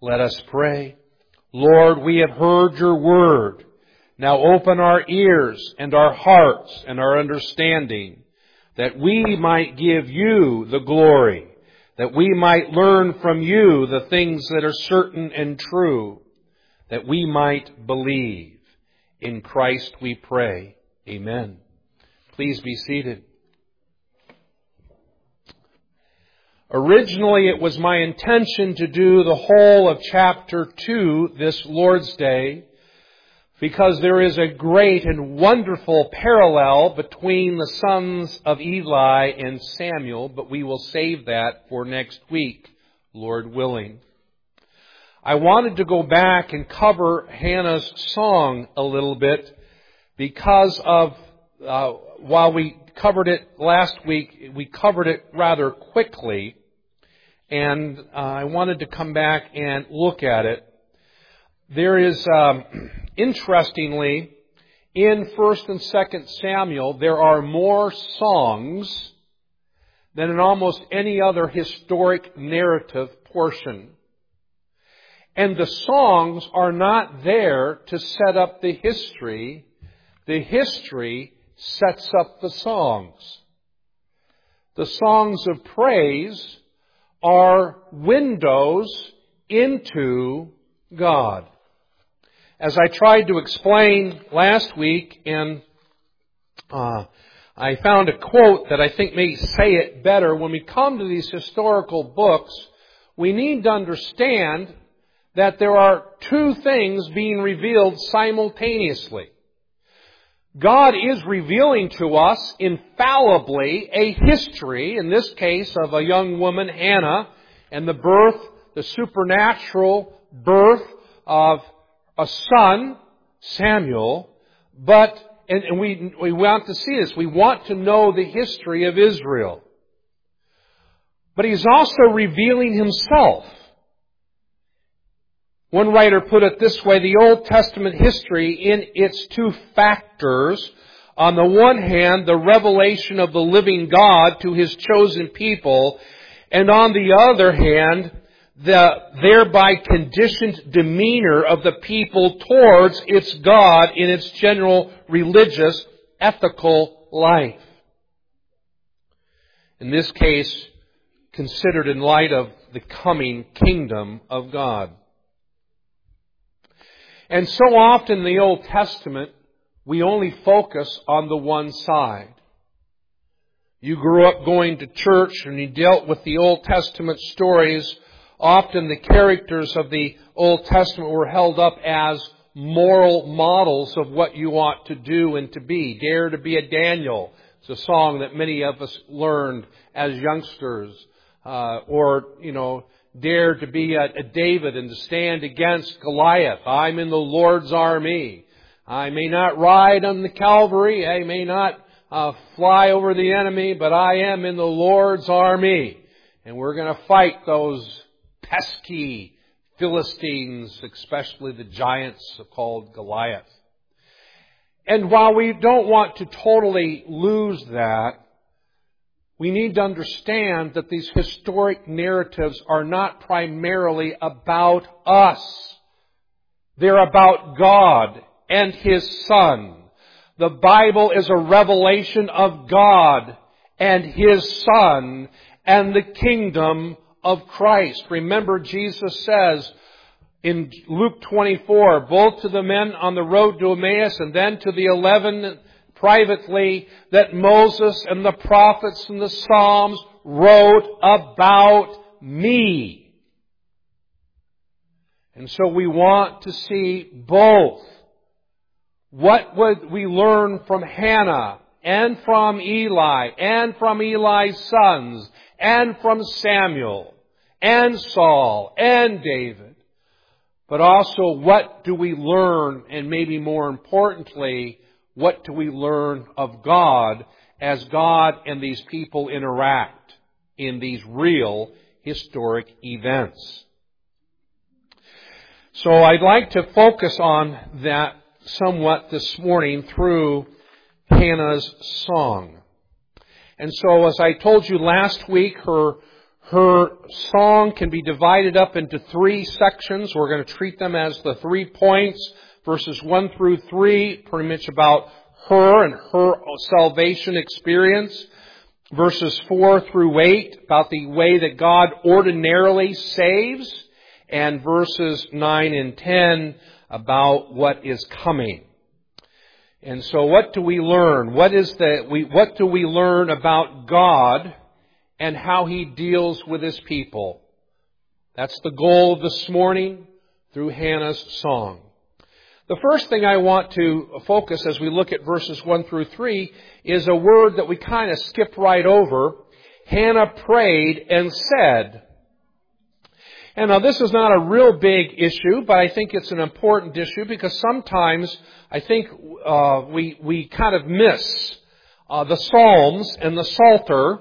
Let us pray. Lord, we have heard your word. Now open our ears and our hearts and our understanding, that we might give you the glory, that we might learn from you the things that are certain and true, that we might believe. In Christ we pray. Amen. Please be seated. Originally, it was my intention to do the whole of chapter 2 this Lord's Day, because there is a great and wonderful parallel between the sons of Eli and Samuel, but we will save that for next week, Lord willing. I wanted to go back and cover Hannah's song a little bit, because of, while we covered it last week, we covered it rather quickly, and I wanted to come back and look at it. There is, interestingly, in 1st and 2nd Samuel, there are more songs than in almost any other historic narrative portion. And the songs are not there to set up the history. The history sets up the songs. The songs of praise are windows into God. As I tried to explain last week, and I found a quote that I think may say it better. When we come to these historical books, we need to understand that there are two things being revealed simultaneously. God is revealing to us infallibly a history, in this case of a young woman, Hannah, and the birth, the supernatural birth of a son, Samuel. But, and we want to see this, we want to know the history of Israel. But He's also revealing Himself. One writer put it this way: the Old Testament history in its two factors, on the one hand, the revelation of the living God to His chosen people, and on the other hand, the thereby conditioned demeanor of the people towards its God in its general religious, ethical life. In this case, considered in light of the coming kingdom of God. And so often in the Old Testament, we only focus on the one side. You grew up going to church and you dealt with the Old Testament stories. Often the characters of the Old Testament were held up as moral models of what you ought to do and to be. Dare to be a Daniel. It's a song that many of us learned as youngsters. Dare to be a David and to stand against Goliath. I'm in the Lord's army. I may not ride on the Calvary. I may not fly over the enemy, but I am in the Lord's army. And we're going to fight those pesky Philistines, especially the giants called Goliath. And while we don't want to totally lose that, we need to understand that these historic narratives are not primarily about us. They're about God and His Son. The Bible is a revelation of God and His Son and the kingdom of Christ. Remember, Jesus says in Luke 24, both to the men on the road to Emmaus and then to the 11 privately, that Moses and the prophets and the Psalms wrote about me. And so we want to see both. What would we learn from Hannah and from Eli and from Eli's sons and from Samuel and Saul and David? But also, what do we learn, and maybe more importantly, what do we learn of God as God and these people interact in these real historic events? So I'd like to focus on that somewhat this morning through Hannah's song. And so, as I told you last week, her Her song can be divided up into 3 sections. We're going to treat them as the 3 points. Verses 1 through 3, pretty much about her and her salvation experience. Verses 4 through 8, about the way that God ordinarily saves. And verses 9 and 10, about what is coming. And so what do we learn? What do we learn about God and how He deals with His people? That's the goal of this morning through Hannah's song. The first thing I want to focus as we look at verses 1 through 3 is a word that we kind of skipped right over. Hannah prayed and said. And now this is not a real big issue, but I think it's an important issue because sometimes I think we kind of miss the Psalms and the Psalter.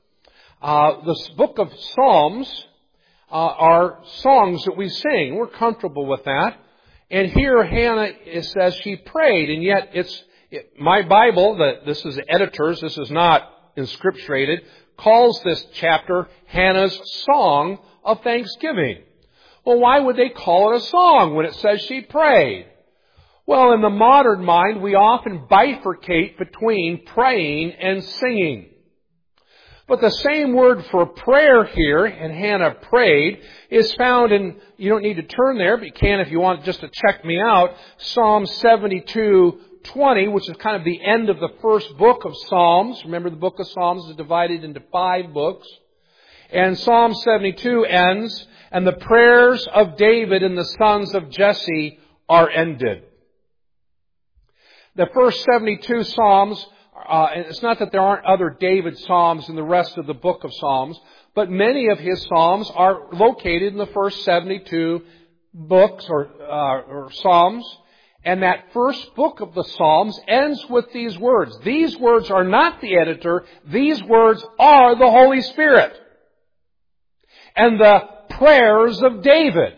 The book of Psalms are songs that we sing. We're comfortable with that. And here Hannah, it says she prayed, and yet my Bible, this is editors, this is not inscripturated, calls this chapter Hannah's Song of Thanksgiving. Well, why would they call it a song when it says she prayed? Well, in the modern mind, we often bifurcate between praying and singing. But the same word for prayer here, and Hannah prayed, is found in, you don't need to turn there, but you can if you want just to check me out, Psalm 72:20, which is kind of the end of the first book of Psalms. Remember, the book of Psalms is divided into 5 books. And Psalm 72 ends, and the prayers of David and the sons of Jesse are ended. The first 72 Psalms, and it's not that there aren't other David Psalms in the rest of the book of Psalms, but many of his Psalms are located in the first 72 books or Psalms. And that first book of the Psalms ends with these words. These words are not the editor. These words are the Holy Spirit. And the prayers of David,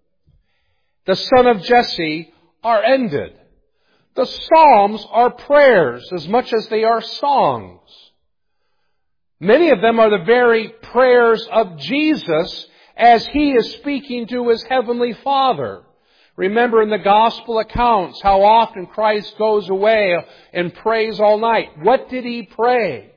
the son of Jesse, are ended. The Psalms are prayers as much as they are songs. Many of them are the very prayers of Jesus as He is speaking to His Heavenly Father. Remember in the Gospel accounts how often Christ goes away and prays all night. What did He pray?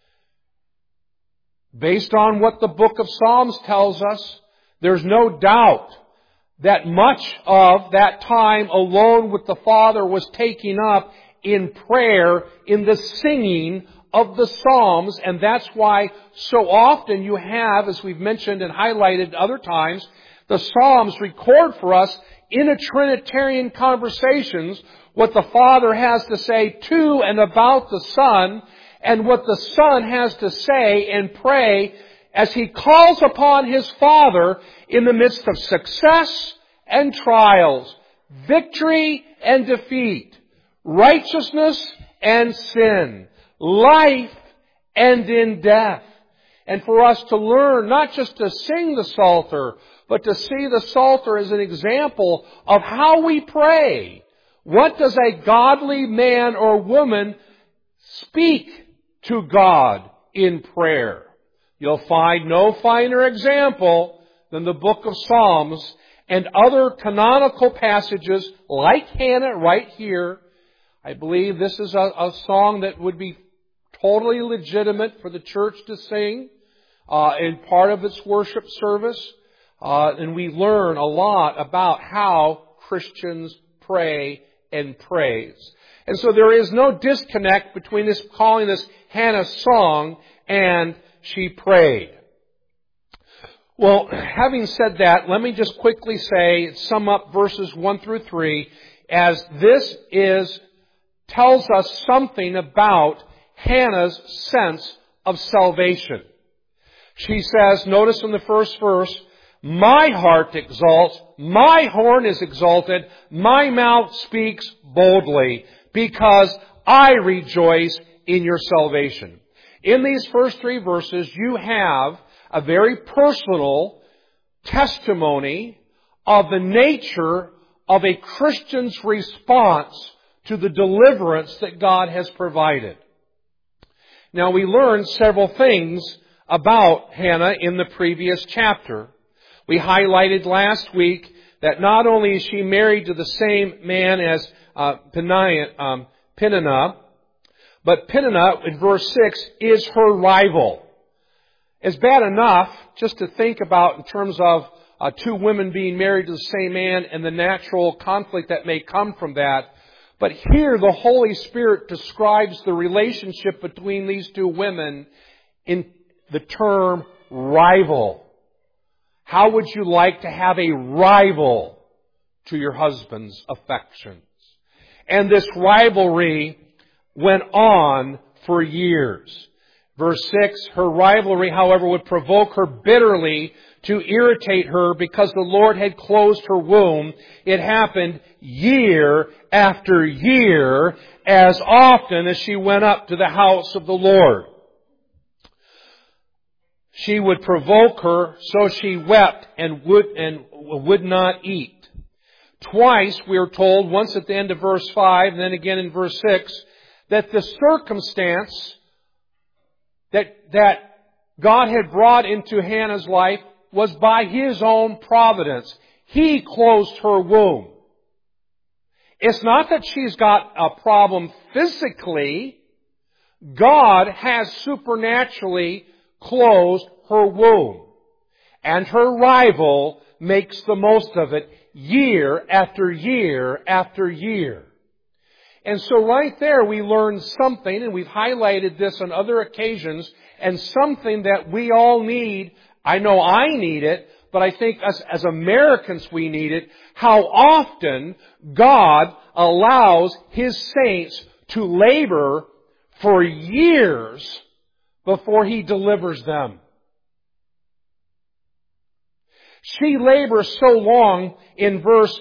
Based on what the book of Psalms tells us, there's no doubt that much of that time alone with the Father was taken up in prayer, in the singing of the Psalms. And that's why so often you have, as we've mentioned and highlighted other times, the Psalms record for us in a Trinitarian conversations what the Father has to say to and about the Son, and what the Son has to say and pray as He calls upon His Father in the midst of success and trials, victory and defeat, righteousness and sin, life and in death. And for us to learn not just to sing the Psalter, but to see the Psalter as an example of how we pray. What does a godly man or woman speak to God in prayer? You'll find no finer example than the book of Psalms and other canonical passages like Hannah right here. I believe this is a song that would be totally legitimate for the church to sing in part of its worship service. And we learn a lot about how Christians pray and praise. And so there is no disconnect between this calling this Hannah's song and she prayed. Well, having said that, let me just quickly sum up verses 1 through 3, as this tells us something about Hannah's sense of salvation. She says, notice in the first verse, "My heart exalts, my horn is exalted, my mouth speaks boldly, because I rejoice in your salvation." In these first 3 verses, you have a very personal testimony of the nature of a Christian's response to the deliverance that God has provided. Now, we learn several things about Hannah in the previous chapter. We highlighted last week that not only is she married to the same man as Peninnah, but Peninnah, in verse 6, is her rival. It's bad enough just to think about in terms of two women being married to the same man and the natural conflict that may come from that. But here the Holy Spirit describes the relationship between these two women in the term rival. How would you like to have a rival to your husband's affections? And this rivalry went on for years. Verse 6, her rivalry, however, would provoke her bitterly to irritate her because the Lord had closed her womb. It happened year after year as often as she went up to the house of the Lord. She would provoke her, so she wept and would not eat. Twice we are told, once at the end of verse 5 and then again in verse 6, that the circumstance that God had brought into Hannah's life was by His own providence. He closed her womb. It's not that she's got a problem physically. God has supernaturally closed her womb. And her rival makes the most of it year after year after year. And so right there we learn something, and we've highlighted this on other occasions, and something that we all need. I know I need it, but I think us as Americans we need it. How often God allows His saints to labor for years before He delivers them. She labors so long in verse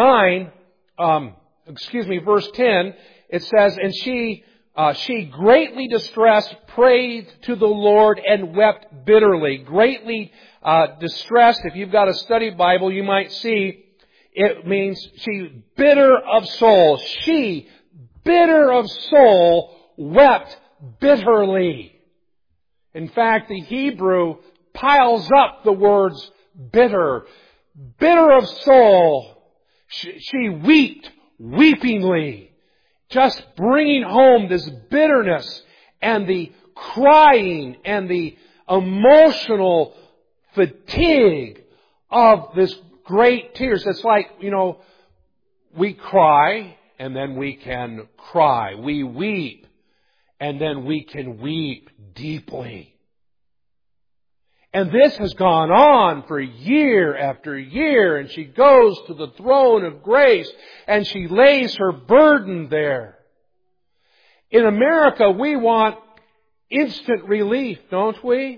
10, it says, and she greatly distressed, prayed to the Lord and wept bitterly. Greatly distressed, if you've got a study Bible, you might see it means she bitter of soul. She, bitter of soul, wept bitterly. In fact, the Hebrew piles up the words bitter. Bitter of soul. She wept weepingly. Just bringing home this bitterness and the crying and the emotional fatigue of this great tears. It's like, we cry and then we can cry. We weep and then we can weep deeply. And this has gone on for year after year, and she goes to the throne of grace and she lays her burden there. In America, we want instant relief, don't we?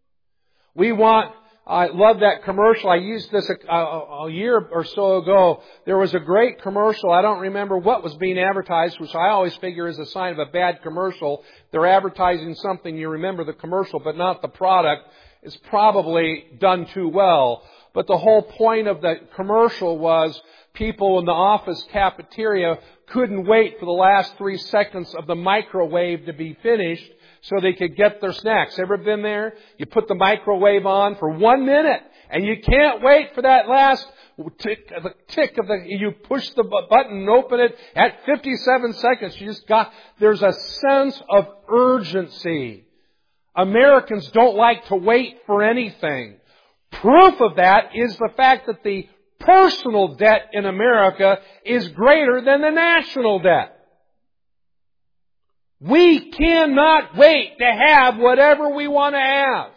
I love that commercial. I used this a year or so ago. There was a great commercial. I don't remember what was being advertised, which I always figure is a sign of a bad commercial. They're advertising something, you remember the commercial, but not the product. It's probably done too well. But the whole point of the commercial was people in the office cafeteria couldn't wait for the last 3 seconds of the microwave to be finished so they could get their snacks. Ever been there? You put the microwave on for 1 minute and you can't wait for that last tick of you push the button and open it at 57 seconds. There's a sense of urgency. Americans don't like to wait for anything. Proof of that is the fact that the personal debt in America is greater than the national debt. We cannot wait to have whatever we want to have.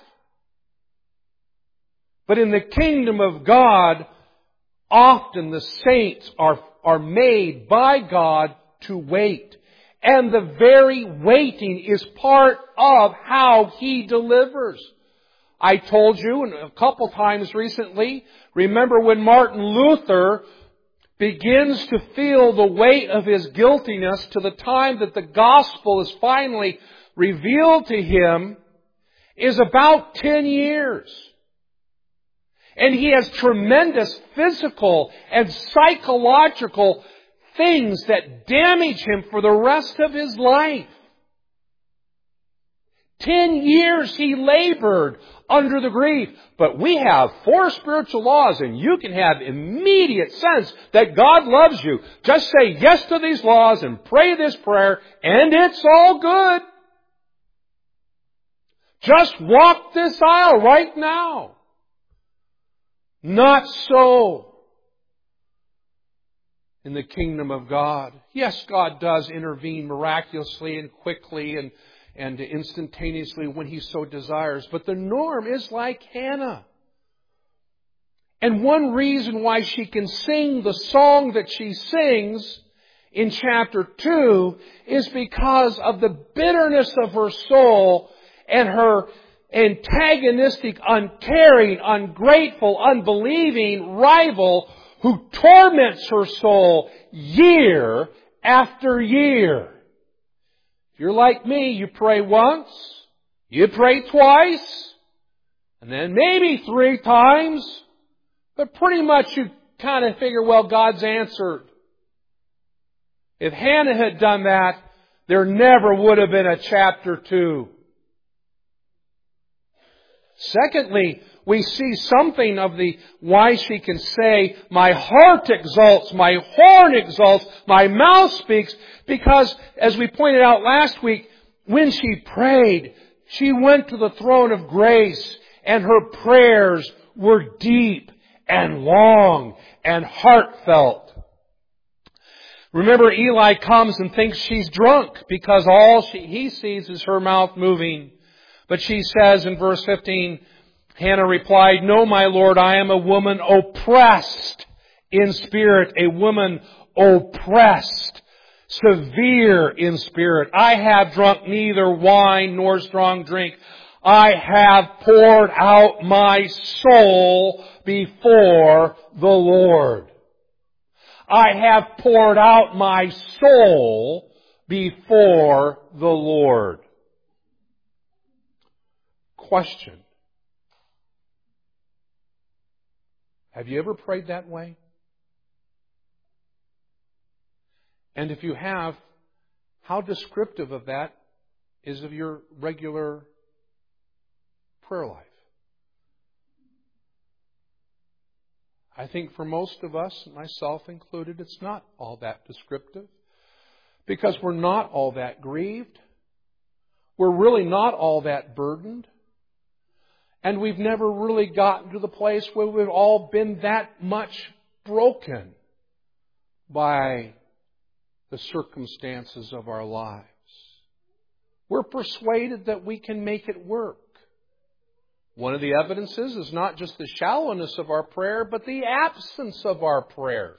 But in the kingdom of God, often the saints are made by God to wait. And the very waiting is part of how He delivers. I told you a couple times recently, remember when Martin Luther begins to feel the weight of his guiltiness to the time that the gospel is finally revealed to him is about 10 years. And he has tremendous physical and psychological things that damage him for the rest of his life. 10 years he labored under the grief. But we have 4 spiritual laws, and you can have immediate sense that God loves you. Just say yes to these laws and pray this prayer, and it's all good. Just walk this aisle right now. Not so in the kingdom of God. Yes, God does intervene miraculously and quickly and instantaneously when He so desires. But the norm is like Hannah. And one reason why she can sing the song that she sings in chapter 2 is because of the bitterness of her soul and her antagonistic, uncaring, ungrateful, unbelieving rival who torments her soul year after year. If you're like me, you pray once, you pray twice, and then maybe 3 times, but pretty much you kind of figure, well, God's answered. If Hannah had done that, there never would have been a chapter 2. Secondly, we see something of the why she can say, my heart exalts, my horn exalts, my mouth speaks, because as we pointed out last week, when she prayed, she went to the throne of grace and her prayers were deep and long and heartfelt. Remember, Eli comes and thinks she's drunk because all he sees is her mouth moving. But she says in verse 15, Hannah replied, no, my Lord, I am a woman oppressed in spirit, a woman oppressed, severe in spirit. I have drunk neither wine nor strong drink. I have poured out my soul before the Lord. I have poured out my soul before the Lord. Question. Have you ever prayed that way? And if you have, how descriptive of that is of your regular prayer life? I think for most of us, myself included, it's not all that descriptive. Because we're not all that grieved. We're really not all that burdened. And we've never really gotten to the place where we've all been that much broken by the circumstances of our lives. We're persuaded that we can make it work. One of the evidences is not just the shallowness of our prayer, but the absence of our prayers.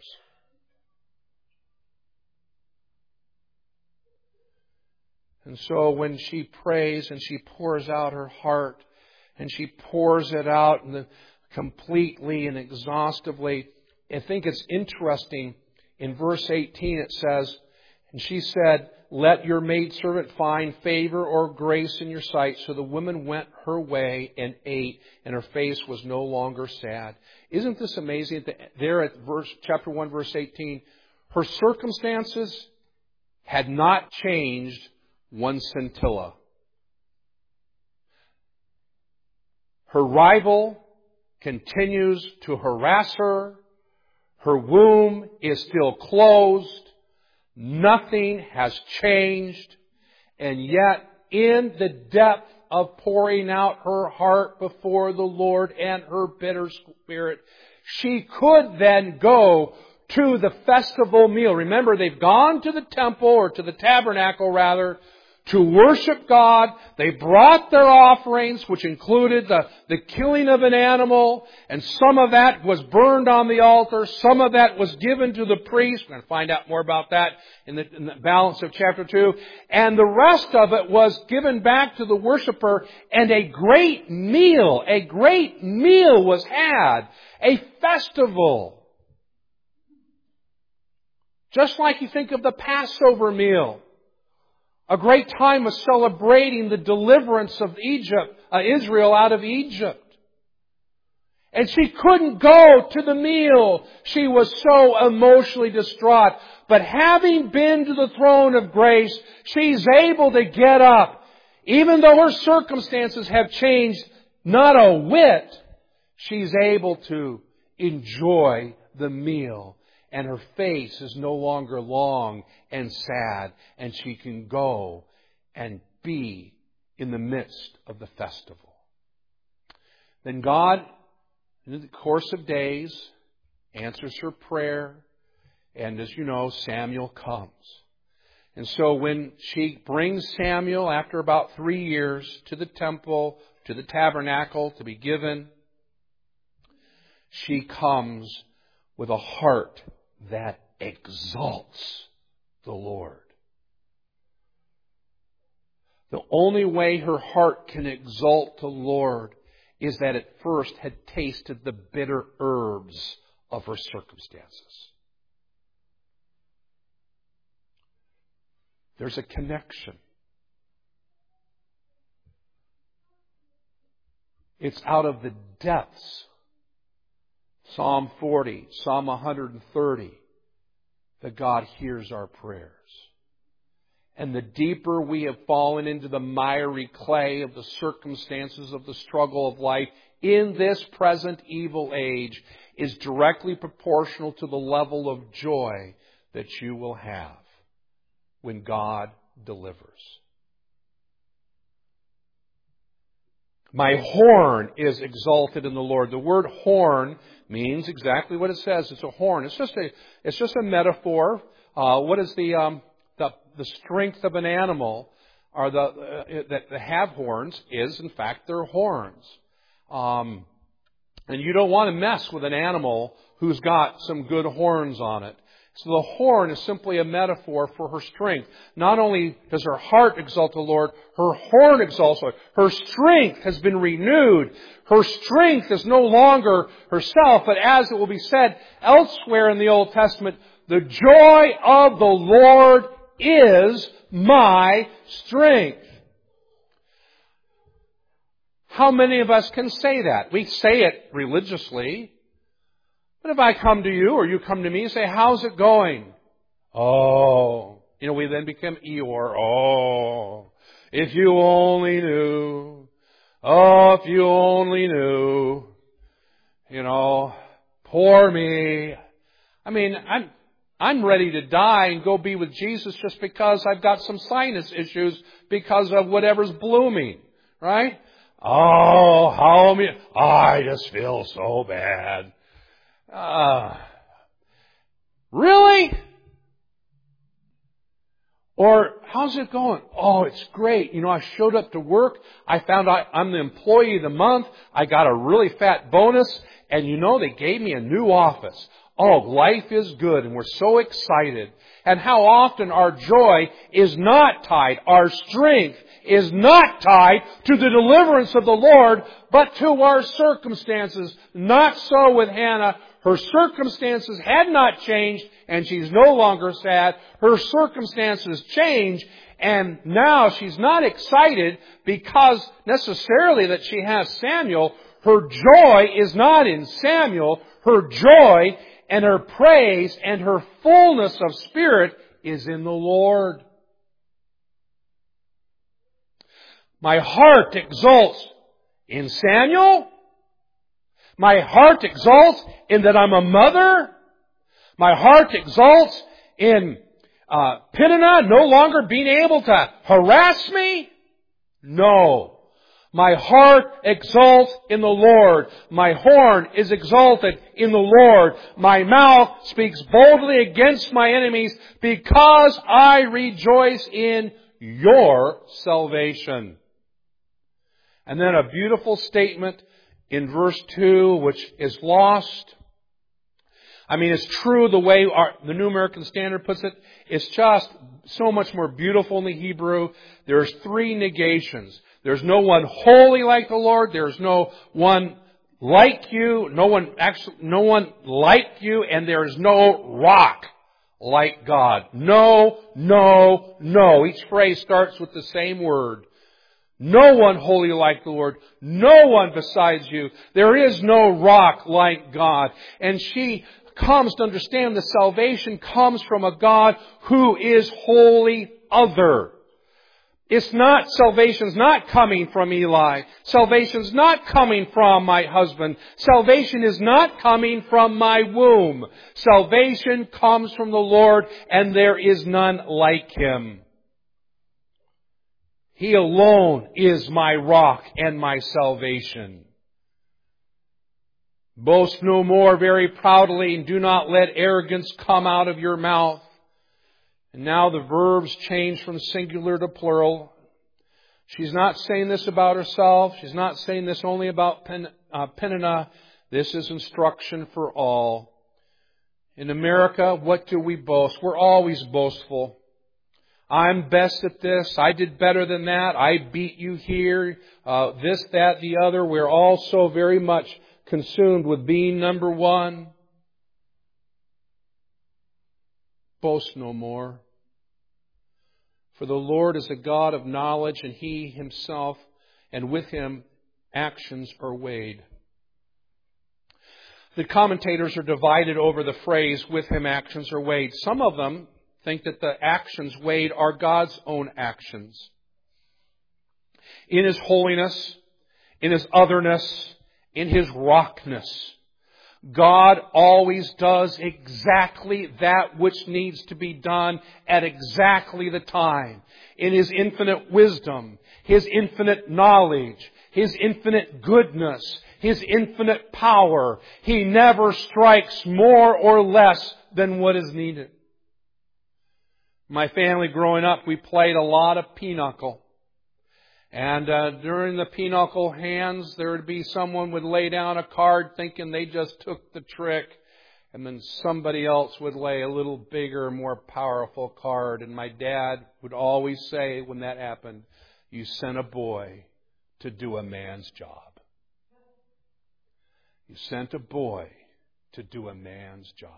And so when she prays and she pours out her heart, and she pours it out completely and exhaustively, I think it's interesting. In verse 18 it says, and she said, let your maidservant find favor or grace in your sight. So the woman went her way and ate, and her face was no longer sad. Isn't this amazing? There at chapter 1, verse 18, her circumstances had not changed one scintilla. Her rival continues to harass her. Her womb is still closed. Nothing has changed. And yet, in the depth of pouring out her heart before the Lord and her bitter spirit, she could then go to the festival meal. Remember, they've gone to the temple, or to the tabernacle rather, to worship God. They brought their offerings, which included the killing of an animal, and some of that was burned on the altar. Some of that was given to the priest. We're going to find out more about that in the balance of chapter 2. And the rest of it was given back to the worshiper, and a great meal was had. A festival. Just like you think of the Passover meal. A great time of celebrating the deliverance of Israel out of Egypt. And she couldn't go to the meal. She was so emotionally distraught. But having been to the throne of grace, she's able to get up even though her circumstances have changed not a whit, she's able to enjoy the meal. And her face is no longer long and sad. And she can go and be in the midst of the festival. Then God, in the course of days, answers her prayer. And as you know, Samuel comes. And so when she brings Samuel, after about 3 years, to the temple, to the tabernacle to be given, she comes with a heart that exalts the Lord. The only way her heart can exalt the Lord is that it first had tasted the bitter herbs of her circumstances. There's a connection. It's out of the depths. Psalm 40, Psalm 130, that God hears our prayers. And the deeper we have fallen into the miry clay of the circumstances of the struggle of life in this present evil age is directly proportional to the level of joy that you will have when God delivers. My horn is exalted in the Lord. The word horn means exactly what it says. It's a horn. It's just a metaphor. What is the strength of an animal or that have horns is in fact their horns. And you don't want to mess with an animal who's got some good horns on it. So the horn is simply a metaphor for her strength. Not only does her heart exalt the Lord, her horn exalts the Lord. Her strength has been renewed. Her strength is no longer herself, but as it will be said elsewhere in the Old Testament, the joy of the Lord is my strength. How many of us can say that? We say it religiously. But if I come to you or you come to me and say, how's it going? Oh. We then become Eeyore. Oh. If you only knew. Oh, if you only knew. Poor me. I'm ready to die and go be with Jesus just because I've got some sinus issues because of whatever's blooming. Right? Oh, I just feel so bad. Really? Or, how's it going? Oh, it's great. I showed up to work. I found out I'm the employee of the month. I got a really fat bonus. And they gave me a new office. Oh, life is good. And we're so excited. And how often our joy is not tied, our strength is not tied to the deliverance of the Lord, but to our circumstances. Not so with Hannah. Her circumstances had not changed, and she's no longer sad. Her circumstances change, and now she's not excited because necessarily that she has Samuel. Her joy is not in Samuel. Her joy and her praise and her fullness of spirit is in the Lord. My heart exults in Samuel. My heart exalts in that I'm a mother. My heart exalts in Peninnah no longer being able to harass me. No. My heart exalts in the Lord. My horn is exalted in the Lord. My mouth speaks boldly against my enemies because I rejoice in your salvation. And then a beautiful statement in verse 2, which is lost. It's true the way the New American Standard puts it. It's just so much more beautiful in the Hebrew. There's 3 negations. There's no one holy like the Lord. There's no one like you. No one like you. And there is no rock like God. No, no, no. Each phrase starts with the same word. No one holy like the Lord. No one besides you. There is no rock like God. And she comes to understand that salvation comes from a God who is wholly other. Salvation's not coming from Eli. Salvation's not coming from my husband. Salvation is not coming from my womb. Salvation comes from the Lord, and there is none like Him. He alone is my rock and my salvation. Boast no more very proudly, and do not let arrogance come out of your mouth. And now the verbs change from singular to plural. She's not saying this about herself. She's not saying this only about Peninnah. This is instruction for all. In America, what do we boast? We're always boastful. I'm best at this. I did better than that. I beat you here. This, that, the other. We're all so very much consumed with being number one. Boast no more. For the Lord is a God of knowledge, and He Himself, and with Him, actions are weighed. The commentators are divided over the phrase, with Him actions are weighed. Some of them think that the actions weighed are God's own actions. In His holiness, in His otherness, in His rockness, God always does exactly that which needs to be done at exactly the time. In His infinite wisdom, His infinite knowledge, His infinite goodness, His infinite power, He never strikes more or less than what is needed. My family growing up, we played a lot of pinochle. And during the pinochle hands, there would be someone would lay down a card thinking they just took the trick. And then somebody else would lay a little bigger, more powerful card. And my dad would always say when that happened, you sent a boy to do a man's job. You sent a boy to do a man's job.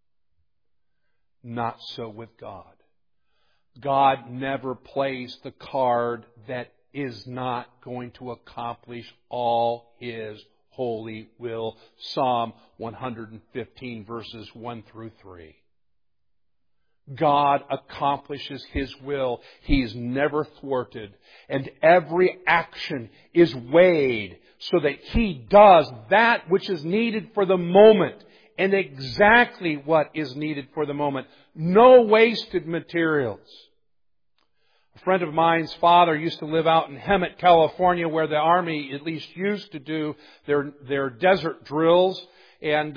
Not so with God. God never plays the card that is not going to accomplish all His holy will. Psalm 115 verses 1 through 3. God accomplishes His will. He's never thwarted. And every action is weighed so that He does that which is needed for the moment and exactly what is needed for the moment. No wasted materials. A friend of mine's father used to live out in Hemet, California, where the Army at least used to do their desert drills. And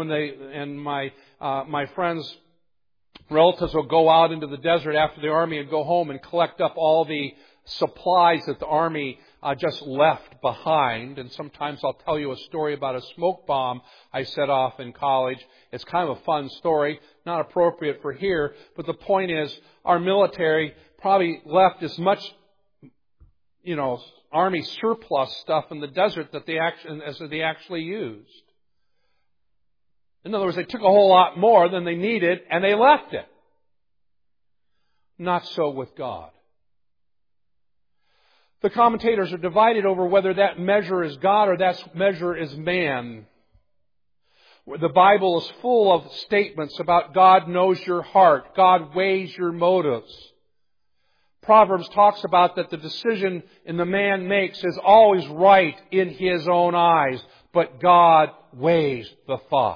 my friend's relatives will go out into the desert after the Army and go home and collect up all the supplies that the Army just left behind. And sometimes I'll tell you a story about a smoke bomb I set off in college. It's kind of a fun story, not appropriate for here. But the point is, our military probably left as much, Army surplus stuff in the desert that they actually used. In other words, they took a whole lot more than they needed and they left it. Not so with God. The commentators are divided over whether that measure is God or that measure is man. The Bible is full of statements about God knows your heart. God weighs your motives. Proverbs talks about that the decision the man makes is always right in his own eyes, but God weighs the thoughts.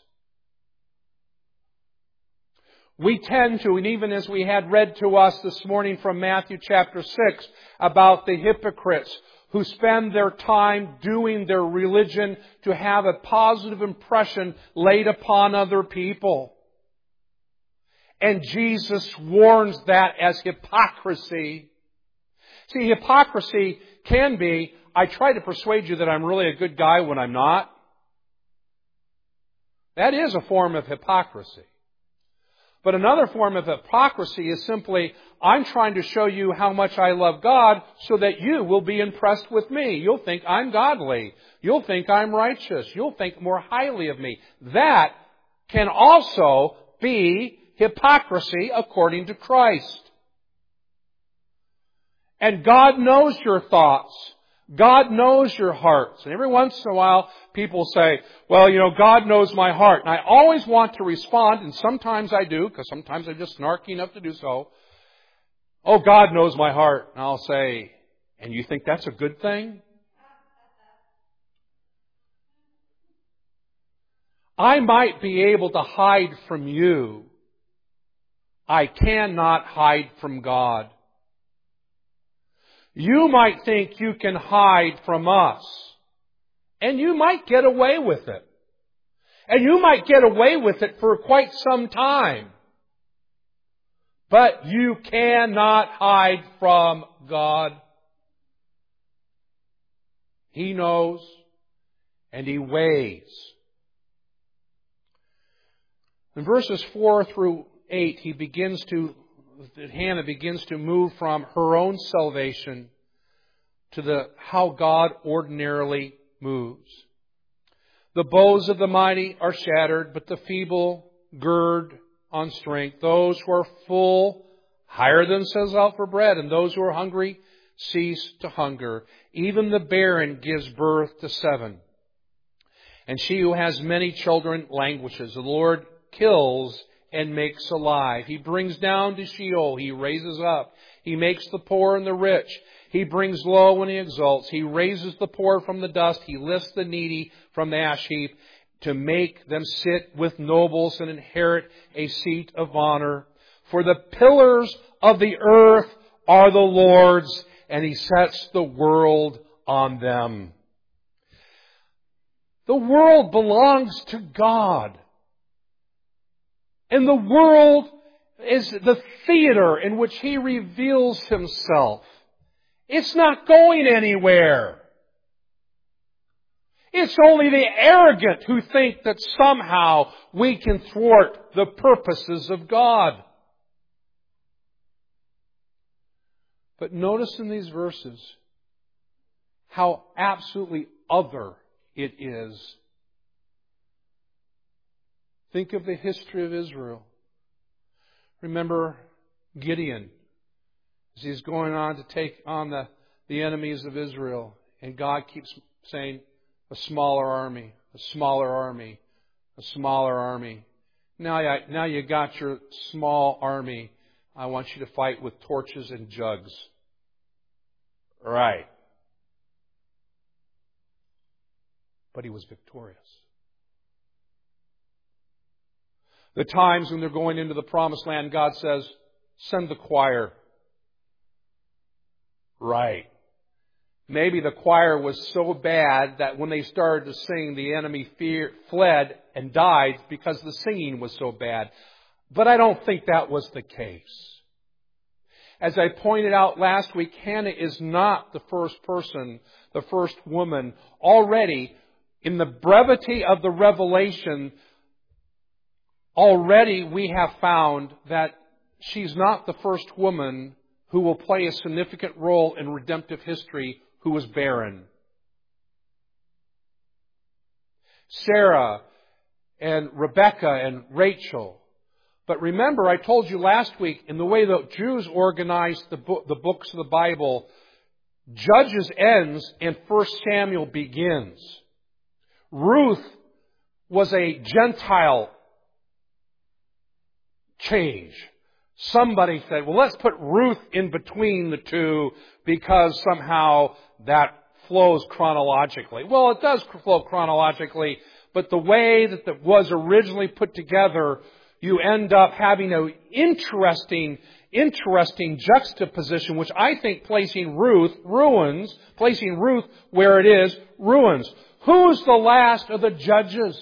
We tend to, and even as we had read to us this morning from Matthew chapter 6 about the hypocrites who spend their time doing their religion to have a positive impression laid upon other people. And Jesus warns that as hypocrisy. See, hypocrisy can be, I try to persuade you that I'm really a good guy when I'm not. That is a form of hypocrisy. But another form of hypocrisy is simply, I'm trying to show you how much I love God so that you will be impressed with me. You'll think I'm godly. You'll think I'm righteous. You'll think more highly of me. That can also be hypocrisy according to Christ. And God knows your thoughts. God knows your hearts. And every once in a while, people say, well, God knows my heart. And I always want to respond, and sometimes I do, because sometimes I'm just snarky enough to do so. Oh, God knows my heart. And I'll say, and you think that's a good thing? I might be able to hide from you. I cannot hide from God. You might think you can hide from us. And you might get away with it. And you might get away with it for quite some time. But you cannot hide from God. He knows and He weighs. In verses 4 through 8, Hannah begins to move from her own salvation to how God ordinarily moves. The bows of the mighty are shattered, but the feeble gird on strength. Those who are full hire themselves out for bread, and those who are hungry cease to hunger. Even the barren gives birth to 7. And she who has many children languishes. The Lord kills and makes alive. He brings down to Sheol. He raises up. He makes the poor and the rich. He brings low when He exalts. He raises the poor from the dust. He lifts the needy from the ash heap to make them sit with nobles and inherit a seat of honor. For the pillars of the earth are the Lord's, and He sets the world on them. The world belongs to God. And the world is the theater in which He reveals Himself. It's not going anywhere. It's only the arrogant who think that somehow we can thwart the purposes of God. But notice in these verses how absolutely other it is. Think of the history of Israel. Remember Gideon, as he's going on to take on the enemies of Israel. And God keeps saying, a smaller army, a smaller army, a smaller army. Now you got your small army. I want you to fight with torches and jugs. Right. But he was victorious. The times when they're going into the promised land, God says, send the choir. Right. Maybe the choir was so bad that when they started to sing, the enemy fled and died because the singing was so bad. But I don't think that was the case. As I pointed out last week, Hannah is not the first person, the first woman. Already, in the brevity of the revelation, already we have found that she's not the first woman who will play a significant role in redemptive history who was barren. Sarah and Rebecca and Rachel. But remember, I told you last week, in the way the Jews organized the books of the Bible, Judges ends and 1 Samuel begins. Ruth was a Gentile change. Somebody said, well, let's put Ruth in between the two because somehow that flows chronologically. Well, it does flow chronologically, but the way that it was originally put together, you end up having an interesting juxtaposition, which I think placing Ruth where it is, ruins. Who's the last of the judges?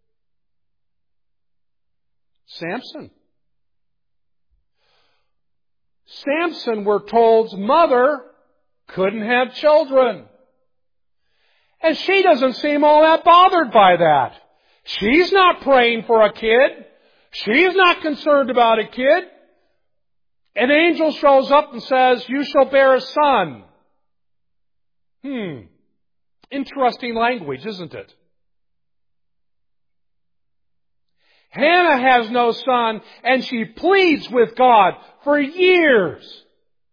Samson. Samson, we're told's mother couldn't have children. And she doesn't seem all that bothered by that. She's not praying for a kid. She's not concerned about a kid. An angel shows up and says, you shall bear a son. Interesting language, isn't it? Hannah has no son, and she pleads with God for years.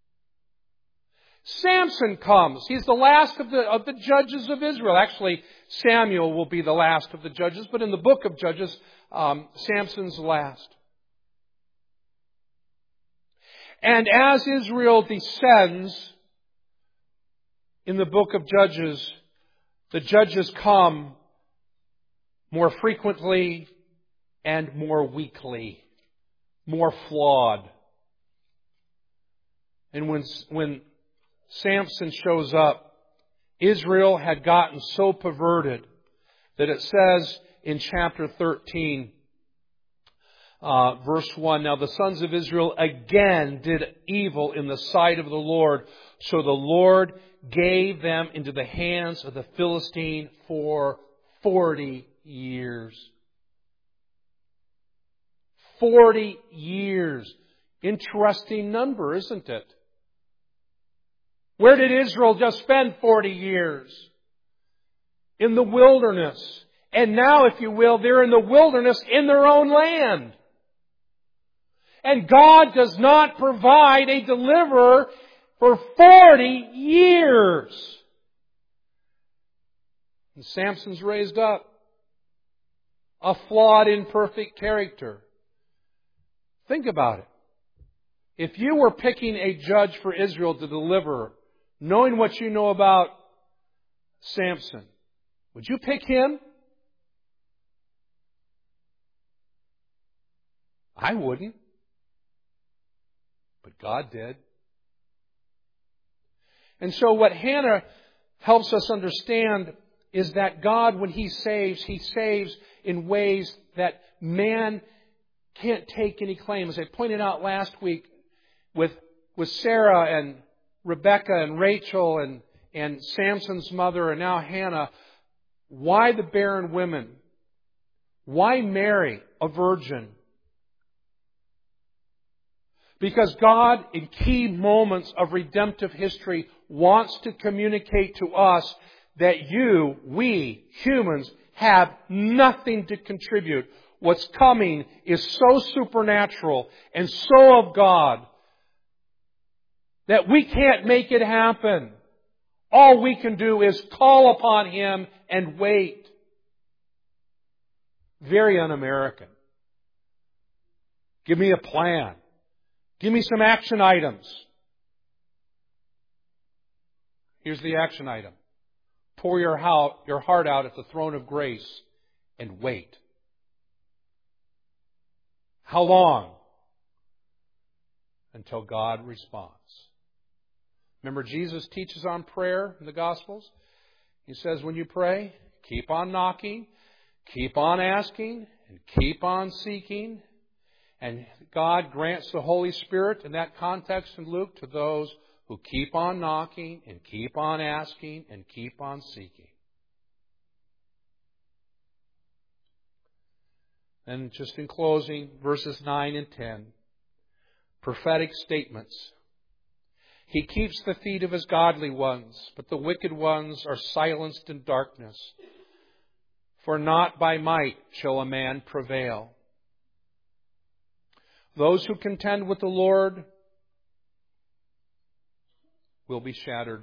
Samson comes. He's the last of the judges of Israel. Actually, Samuel will be the last of the judges, but in the book of Judges, Samson's last. And as Israel descends in the book of Judges, the judges come more frequently and more weakly, more flawed. And when Samson shows up, Israel had gotten so perverted that it says in chapter 13, verse 1, "Now the sons of Israel again did evil in the sight of the Lord, so the Lord gave them into the hands of the Philistine for 40 years. 40 years. Interesting number, isn't it? Where did Israel just spend 40 years? In the wilderness. And now, if you will, they're in the wilderness in their own land. And God does not provide a deliverer for 40 years. And Samson's raised up. A flawed, imperfect character. Think about it. If you were picking a judge for Israel to deliver, knowing what you know about Samson, would you pick him? I wouldn't. But God did. And so what Hannah helps us understand is that God, when He saves in ways that man can't take any claim. As I pointed out last week with Sarah and Rebecca and Rachel and Samson's mother and now Hannah, why the barren women? Why Mary, a virgin? Because God, in key moments of redemptive history, wants to communicate to us that we, humans, have nothing to contribute. What's coming is so supernatural and so of God that we can't make it happen. All we can do is call upon Him and wait. Very un-American. Give me a plan. Give me some action items. Here's the action item. Pour your heart out at the throne of grace and wait. How long? Until God responds. Remember, Jesus teaches on prayer in the Gospels? He says when you pray, keep on knocking, keep on asking, and keep on seeking. And God grants the Holy Spirit in that context in Luke to those who keep on knocking and keep on asking and keep on seeking. And just in closing, verses 9 and 10, prophetic statements. He keeps the feet of His godly ones, but the wicked ones are silenced in darkness. For not by might shall a man prevail. Those who contend with the Lord will be shattered.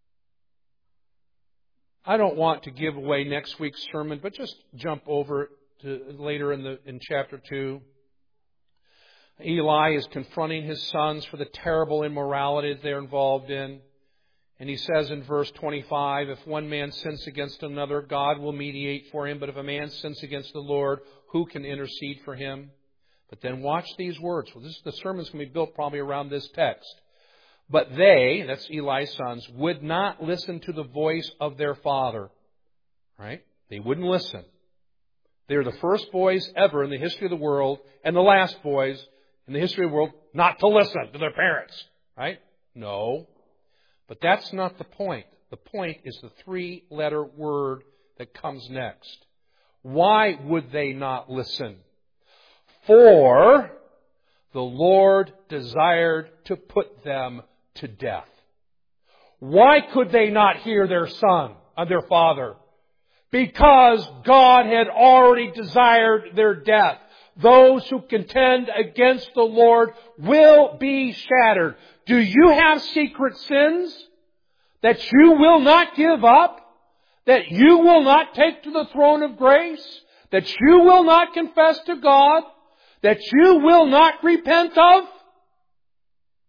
I don't want to give away next week's sermon, but just jump over to later in chapter 2. Eli is confronting his sons for the terrible immorality that they're involved in. And he says in verse 25, if one man sins against another, God will mediate for him. But if a man sins against the Lord, who can intercede for him? But then watch these words. Well, the sermon's going to be built probably around this text. But they, that's Eli's sons, would not listen to the voice of their father. Right? They wouldn't listen. They're the first boys ever in the history of the world and the last boys in the history of the world not to listen to their parents. Right? No. But that's not the point. The point is the 3-letter word that comes next. Why would they not listen? For the Lord desired to put them to death. Why could they not hear their son and their father? Because God had already desired their death. Those who contend against the Lord will be shattered. Do you have secret sins that you will not give up? That you will not take to the throne of grace? That you will not confess to God? That you will not repent of?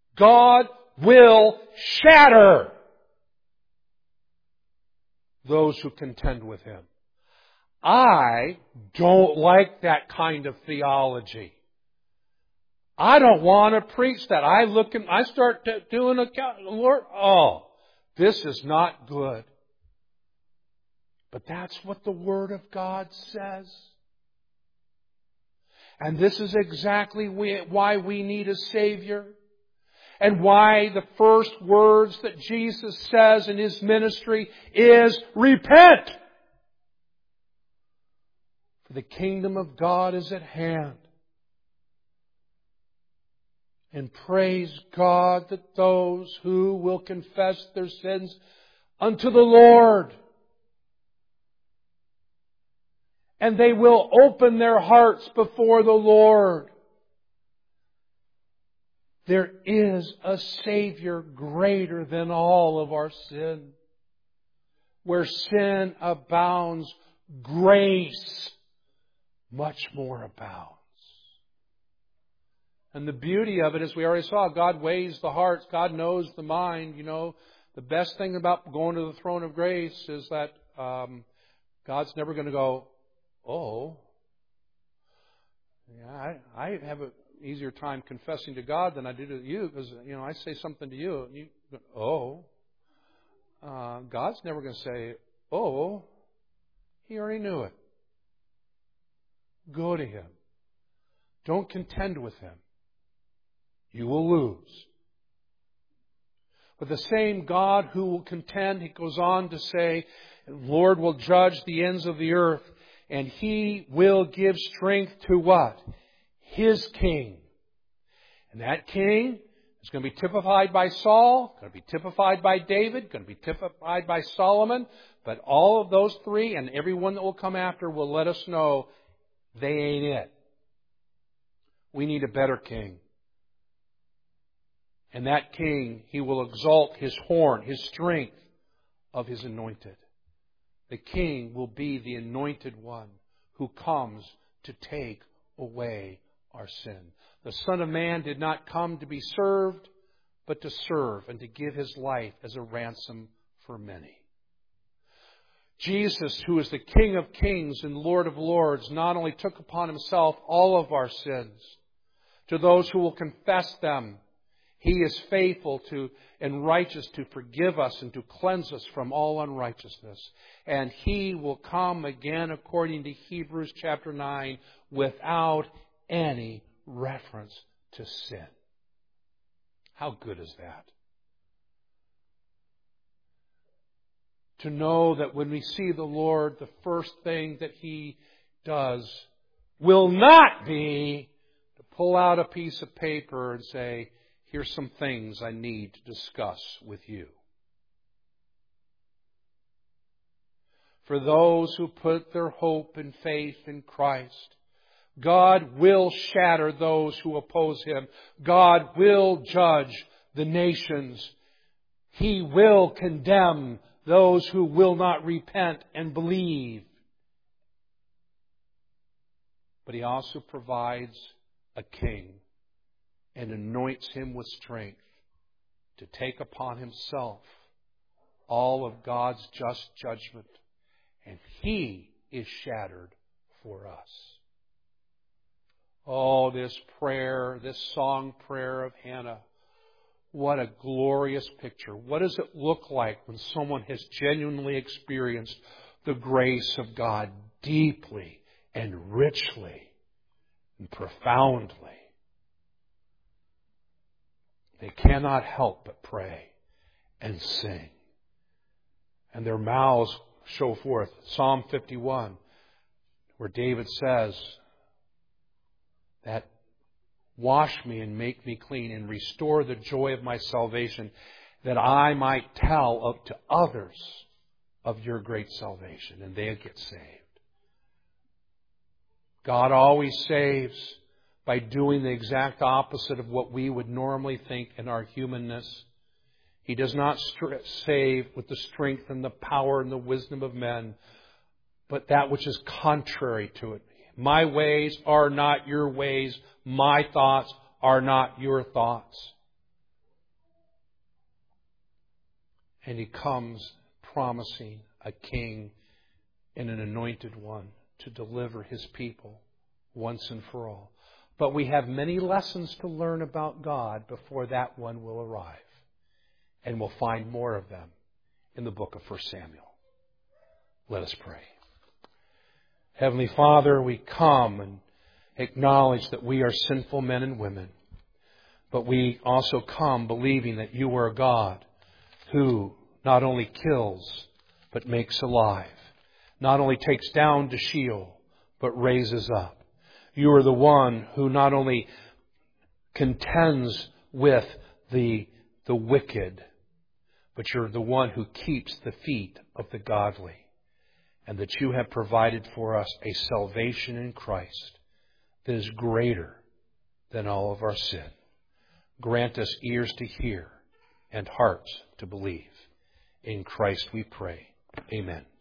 God will shatter those who contend with Him. I don't like that kind of theology. I don't want to preach that. I start doing Lord, this is not good. But that's what the Word of God says. And this is exactly why we need a Savior. And why the first words that Jesus says in His ministry is, repent! For the kingdom of God is at hand. And praise God that those who will confess their sins unto the Lord, and they will open their hearts before the Lord. There is a Savior greater than all of our sin. Where sin abounds, grace much more abounds. And the beauty of it, as we already saw, God weighs the hearts. God knows the mind. You know, the best thing about going to the throne of grace is that God's never going to go, oh, yeah, I have an easier time confessing to God than I do to you because, you know, I say something to you and you go, oh. God's never going to say, oh. He already knew it. Go to Him. Don't contend with Him. You will lose. But the same God who will contend, He goes on to say, the Lord will judge the ends of the earth, and He will give strength to what? His king. And that king is going to be typified by Saul, going to be typified by David, going to be typified by Solomon. But all of those three and everyone that will come after will let us know they ain't it. We need a better king. And that king, He will exalt His horn, His strength of His anointed. The king will be the anointed one who comes to take away our sin. The Son of Man did not come to be served, but to serve and to give His life as a ransom for many. Jesus, who is the King of kings and Lord of lords, not only took upon Himself all of our sins, to those who will confess them, He is faithful and righteous to forgive us and to cleanse us from all unrighteousness. And He will come again, according to Hebrews chapter 9, without any reference to sin. How good is that? To know that when we see the Lord, the first thing that He does will not be to pull out a piece of paper and say, here's some things I need to discuss with you. For those who put their hope and faith in Christ, God will shatter those who oppose Him. God will judge the nations. He will condemn those who will not repent and believe. But He also provides a king and anoints him with strength to take upon Himself all of God's just judgment. And He is shattered for us. Oh, this prayer, this song prayer of Hannah, what a glorious picture. What does it look like when someone has genuinely experienced the grace of God deeply and richly and profoundly? They cannot help but pray and sing. And their mouths show forth. Psalm 51, where David says that, wash me and make me clean and restore the joy of my salvation, that I might tell to others of your great salvation, and they'll get saved. God always saves by doing the exact opposite of what we would normally think in our humanness. He does not save with the strength and the power and the wisdom of men, but that which is contrary to it. My ways are not your ways. My thoughts are not your thoughts. And He comes promising a king and an anointed one to deliver His people once and for all. But we have many lessons to learn about God before that one will arrive. And we'll find more of them in the book of 1 Samuel. Let us pray. Heavenly Father, we come and acknowledge that we are sinful men and women. But we also come believing that You are a God who not only kills, but makes alive. Not only takes down to Sheol, but raises up. You are the one who not only contends with the wicked, but You're the one who keeps the feet of the godly. And that You have provided for us a salvation in Christ that is greater than all of our sin. Grant us ears to hear and hearts to believe. In Christ we pray. Amen.